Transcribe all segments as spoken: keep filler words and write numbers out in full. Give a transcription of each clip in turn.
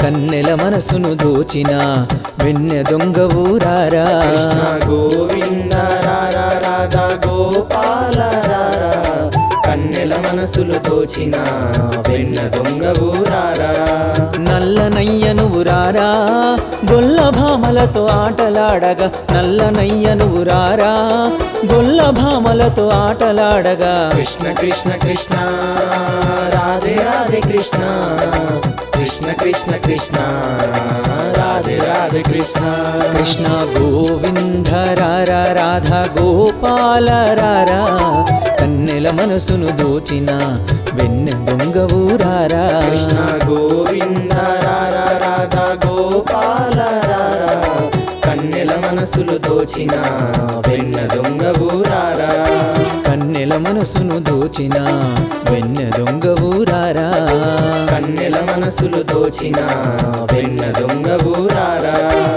కన్నెల మనసును దోచిన వెన్నె దొంగవూరారా కృష్ణ గోవింద రారా రాధా గోపాల రారా కన్నెల మనసులు దోచిన వెన్న దొంగ ఊరారా నల్లనయ్యను ఊరారా గొల్ల భామలతో ఆటలాడగా నల్లనయ్యను ఊరారా గొల్ల భామలతో ఆటలాడగా కృష్ణ కృష్ణ కృష్ణ రాధే రాధే కృష్ణ కృష్ణ కృష్ణ కృష్ణ రాధే రాధే కృష్ణ కృష్ణ గోవింద రారా రాధా గోపాల రారా కన్నెల మనసును దోచిన వెన్నె దొంగవూరారా కృష్ణ గోవింద రారా రాధా గోపాల రారా కన్నెల మనసులు దోచిన వెన్న దొంగ ఊరారా కన్నెల మనసును దోచిన వెన్నె దొంగవూరారా కన్నెల మనసులు దోచిన వెన్న దొంగ ఊరారా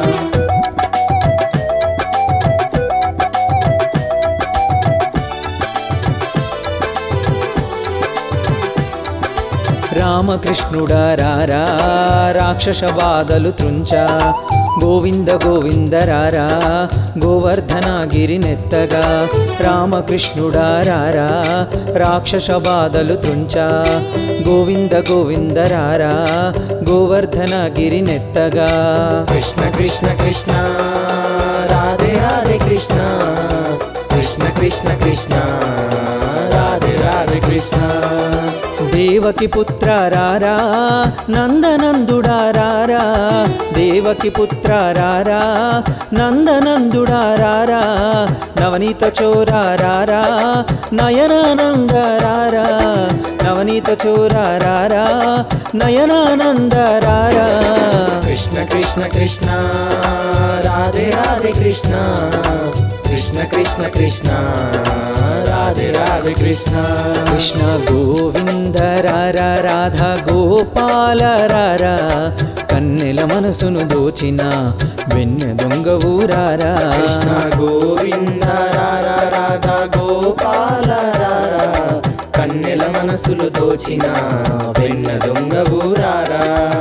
రామకృష్ణుడా రారా రాక్షస బాధలు త్రుంచా గోవింద గోవింద రారా గోవర్ధనగిరి నెత్తగా రామకృష్ణుడా రారా రాక్షస బాధలు త్రుంచా గోవింద గోవింద రారా గోవర్ధనగిరి నెత్తగా కృష్ణ కృష్ణ కృష్ణ రాధే రాధే కృష్ణ కృష్ణ కృష్ణ కృష్ణ రాధే రాధే కృష్ణ దేవకి పుత్ర రారా నందనందుడా రారా దేవకి పుత్ర రారా నందనందుడా రారా నవనీత చోరా రారా నయనానంద రారా నవనీత చోరా రారా నయనానంద రారా కృష్ణ కృష్ణ కృష్ణ రాధే రాధే కృష్ణ కృష్ణ కృష్ణ కృష్ణ రాధే రాధే కృష్ణ కృష్ణ గోవింద రారా రాధా గోపాల రారా కన్నెల మనసును దోచిన వెన్నె దొంగవూరారా కృష్ణ గోవింద రారా రాధా గోపాల రారా కన్నెల మనసులు దోచిన వెన్న దొంగ ఊరారా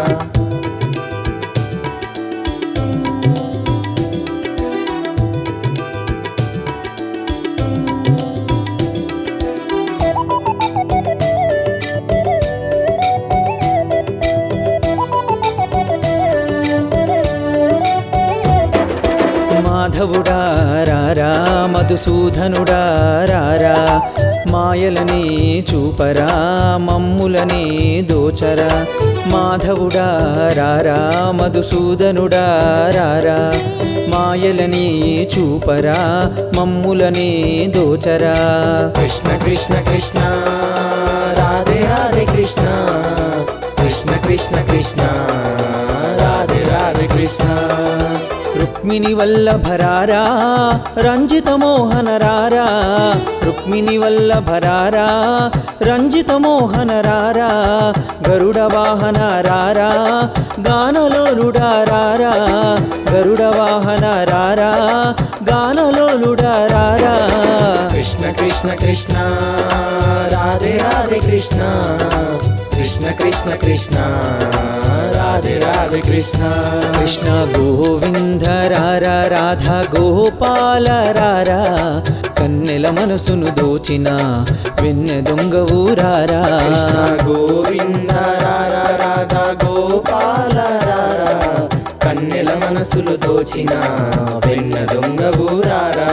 మాధవుడా రారా మధుసూదనుడా రారా మాయలని చూపరా మమ్ములని దోచరా మాధవుడా రారా మధుసూదనుడా రారా మాయలని చూపరా మమ్ములని దోచరా కృష్ణ కృష్ణ కృష్ణ రాధే రాధే కృష్ణ కృష్ణ కృష్ణ కృష్ణ రాధే రాధే కృష్ణ రుక్మిణి వల్లభరారా రంజిత మోహన రారా రుక్మిణి వల్లభరారా రంజిత మోహన రారా గరుడ వాహన రారా గానలోలుడా రారా గరుడ వాహన రారా గానలోలుడా రారా కృష్ణ కృష్ణ కృష్ణ రాధే రాధే కృష్ణ కృష్ణ కృష్ణ కృష్ణ రాధే రాధే కృష్ణ కృష్ణ గోవింద రారా రాధా గోపాల రారా కన్నెల మనసును దోచిన వెన్నె దొంగవూరారా కృష్ణ గోవింద రారా రాధా గోపాల రారా కన్నెల మనసులు దోచిన వెన్న దొంగ ఊరారా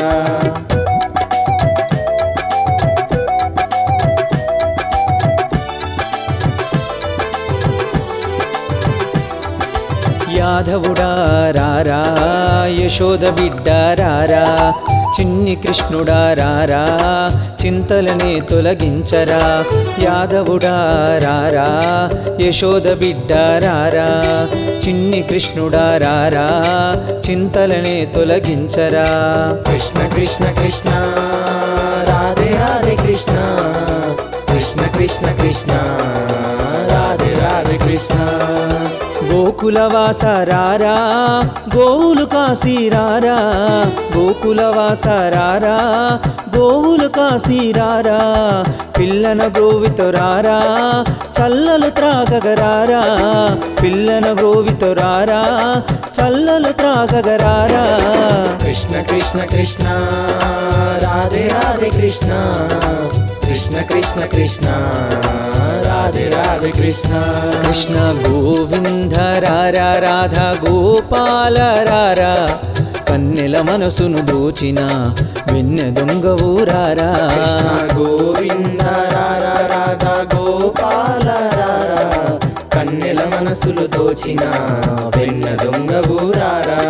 యాదవుడా రారా యశోద బిడ్డ రారా చిన్ని కృష్ణుడా రారా చింతలనే తొలగించరా యాదవుడా రారా యశోద బిడ్డ రారా చిన్ని కృష్ణుడా రారా చింతలనే తొలగించరా కృష్ణ కృష్ణ కృష్ణ రాధే రాధే కృష్ణ కృష్ణ కృష్ణ కృష్ణ రాధే రాధే కృష్ణ గోకులవాస రారా గోవులు కాశీరారా గోకులవాస రారా గోవులు కాశీరారా పిల్లన గోవితో రారా చల్లలు త్రాగగరారా పిల్లన గోవితో రారా చల్లలు త్రాగగరారా కృష్ణ కృష్ణ కృష్ణ రాధే రాధే కృష్ణ కృష్ణ కృష్ణ కృష్ణ రాధే రాధే కృష్ణ కృష్ణ గోవింద రారా రాధా గోపాల రారా కన్నెల మనసును దోచిన వెన్నె దొంగవు రారా కృష్ణ గోవింద రారా రాధా గోపాల రారా కన్నెల మనసులు దోచిన వెన్న దొంగవు రారా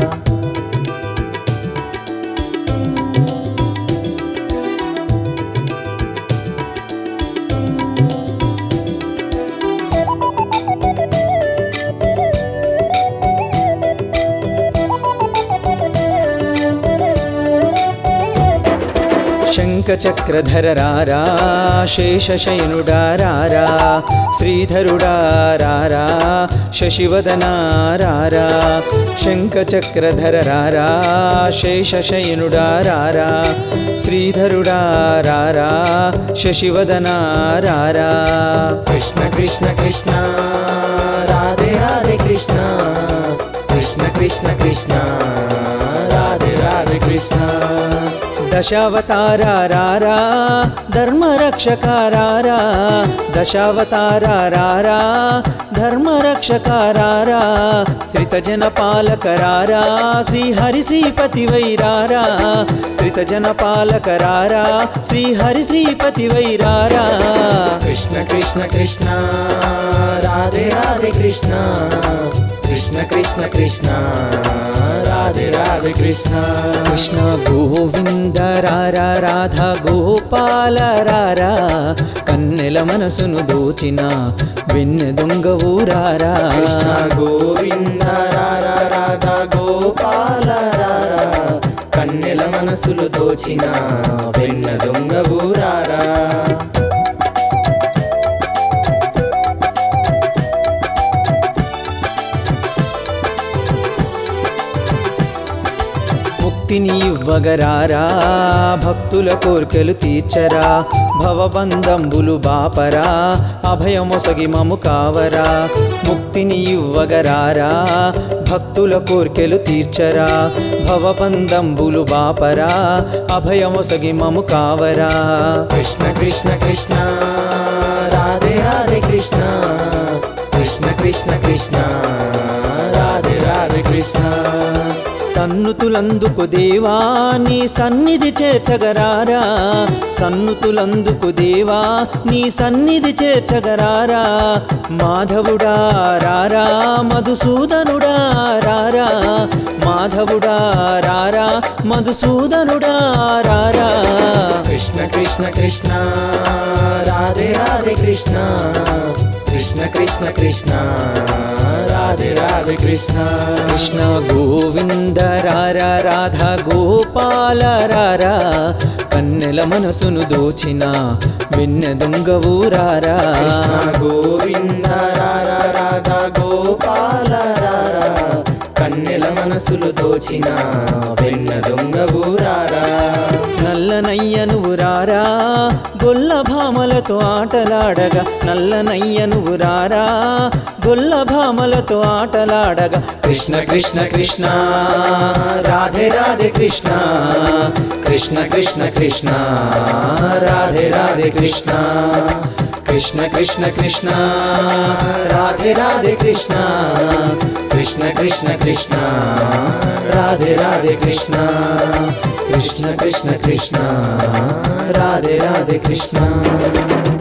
శంఖచక్రధర రారా శేషశయనుడా రారా శ్రీధరుడా రారా శశివదనా రారా శంఖచక్రధర రారా శేషశయనుడా రారా శ్రీధరుడా రారా శశివదనా రారా కృష్ణ కృష్ణ కృష్ణ రాధే రాధే కృష్ణ కృష్ణ కృష్ణ కృష్ణ రాధే రాధే కృష్ణ దశావతార రారా ధర్మరక్షక రారా దశావతార రారా ధర్మరక్షక రారా శ్రితజన పాలక రారా శ్రీహరి శ్రీపతి వైరారా శ్రితజన పాలక రారా శ్రీహరి శ్రీపతి వైరారా కృష్ణ కృష్ణ కృష్ణ రాధే రాధే కృష్ణ కృష్ణ కృష్ణ కృష్ణ రాధే రాధే కృష్ణ కృష్ణ గోవింద రారా రాధా గోపాల రారా కన్నెల మనసును దోచిన వెన్నె దొంగవు రారా కృష్ణ గోవింద రారా రాధా గోపాల రారా కన్నెల మనసులు దోచిన వెన్న దొంగవు రారా ముక్తిని ఇవ్వగరారా భక్తుల కోర్కెలు తీర్చరా భవబంధంబులు బాపరా అభయమొసగి మము కావరా ముక్తిని ఇవ్వగరారా భక్తుల కోర్కెలు తీర్చరా భవబంధంబులు బాపరా అభయమొసగి మము కావరా కృష్ణ కృష్ణ కృష్ణ రాధే రాధే కృష్ణ కృష్ణ కృష్ణ కృష్ణ రాధే రాధే కృష్ణ సన్నుతులందుకు దేవా నీ సన్నిధి చేర్చగరారా సన్నుతులందుకు దేవా నీ సన్నిధి చేర్చగరారా మాధవుడా రారా మధుసూదనుడా రారా మాధవుడా రారా మధుసూదనుడా రారా కృష్ణ కృష్ణ కృష్ణ రాధే రాధే కృష్ణ కృష్ణ కృష్ణ కృష్ణ రాధే రాధే కృష్ణ కృష్ణ గోవింద రారా రాధా గోపాల రారా కన్నెల మనసును దోచిన వెన్నె దొంగవు రారా కృష్ణ గోవింద రారా రాధా గోపాల రారా కన్నెల మనసులు దోచిన వెన్న దొంగవు రారా నల్లనయ్యను రారా గొల్ల భామలతో ఆటలాడగా నల్లనయ్యను రారా గొల్ల భామలతో ఆటలాడగా కృష్ణ కృష్ణ కృష్ణ రాధే రాధే కృష్ణ కృష్ణ కృష్ణ కృష్ణ రాధే రాధే కృష్ణ కృష్ణ కృష్ణ కృష్ణ రాధే రాధే కృష్ణ కృష్ణ కృష్ణ కృష్ణ రాధే రాధే కృష్ణ కృష్ణ కృష్ణ కృష్ణ రాధే రాధే కృష్ణ